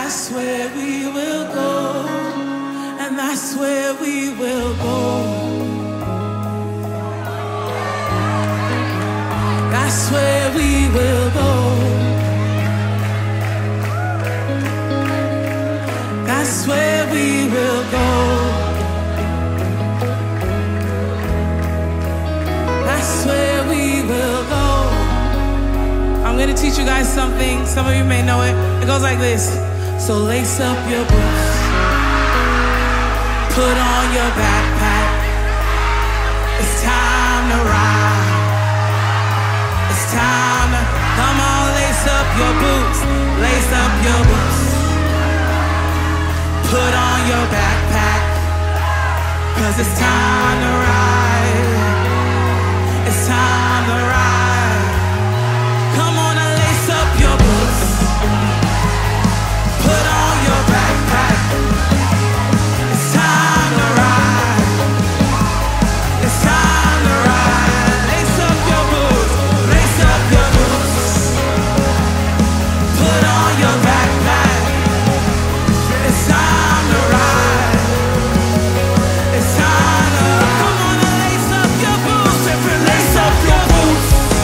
That's where we will go, and that's where we will go. That's where we will go. That's where we will go. That's where we will go. I'm gonna teach you guys something. Some of you may know it. It goes like this. So lace up your boots, put on your backpack. It's time to ride. It's time to, come on, lace up your boots, lace up your boots. Put on your backpack, 'cause it's time to ride. It's time to ride. Come on and lace up your boots. Put on your backpack. It's time to ride. It's time to ride. Lace up your boots. Lace up your boots. Put on your backpack. It's time to ride. It's time to, come on and lace up your boots. Lace up your boots.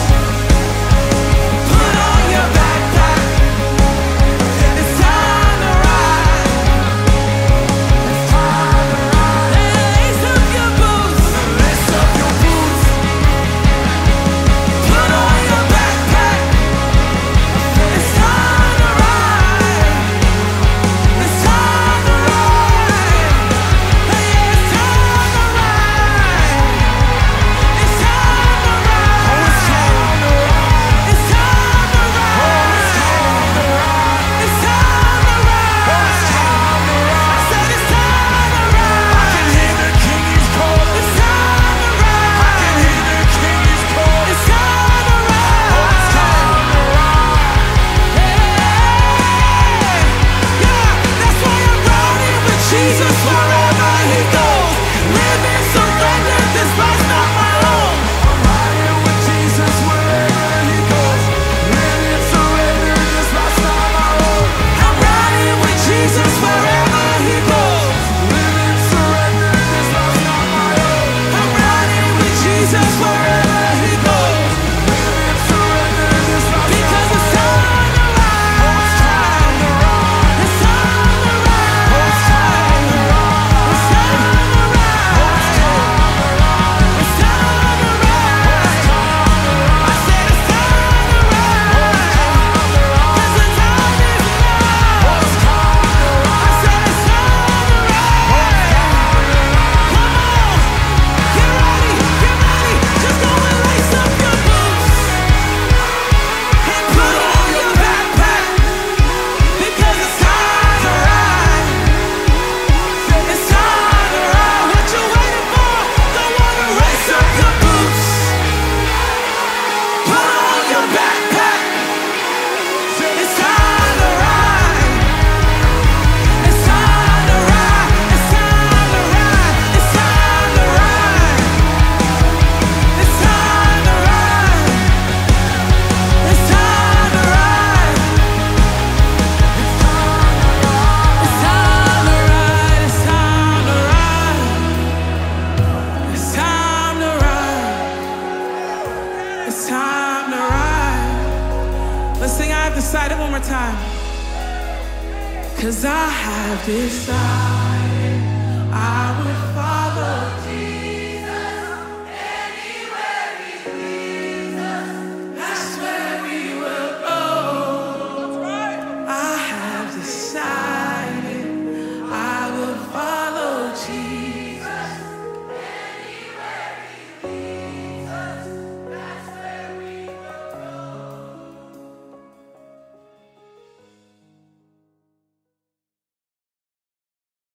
Put on your backpack. It's time to ride. It's time to ride. Lace up your boots. Lace up your boots. Put on your backpack. It's time to ride. It's time to ride. Hey, it's time to ride. It's time to ride. It's time to ride. It's time to ride. It's time to ride. I said it's time to ride. I can hear the King is calling. It's time to ride. I can hear the King is calling. It's time to ride. It's time to ride. Hey, yeah, that's why I'm riding with Jesus wherever He goes. Living surrendered, this life's not my own. I'm riding with Jesus wherever He goes. Living surrendered, this life's not my own. I'm riding with Jesus wherever He goes. Living surrendered, this life's not my own. I'm riding with Jesus wherever He goes. Living surrendered, this life's because it's time to ride. It's time to ride. It's time to ride. It's time to ride. It's time to ride. It's time to ride. I said it's time to ride. 'Cause the time is now. I said it's time to ride. Come on, get ready, get ready. Just go and lace up your boots and put on your backpack, because it's time to ride. It's time to ride. What you waiting for? Go on and lace up your boots. Put on your backpack. It's time to ride. It's time to ride. It's time to ride. It's time to ride. It's time to ride. It's time to ride. It's time to ride. It's time to ride. It's time to ride. It's time to ride. Let's sing I Have Decided one more time. 'Cause I have decided.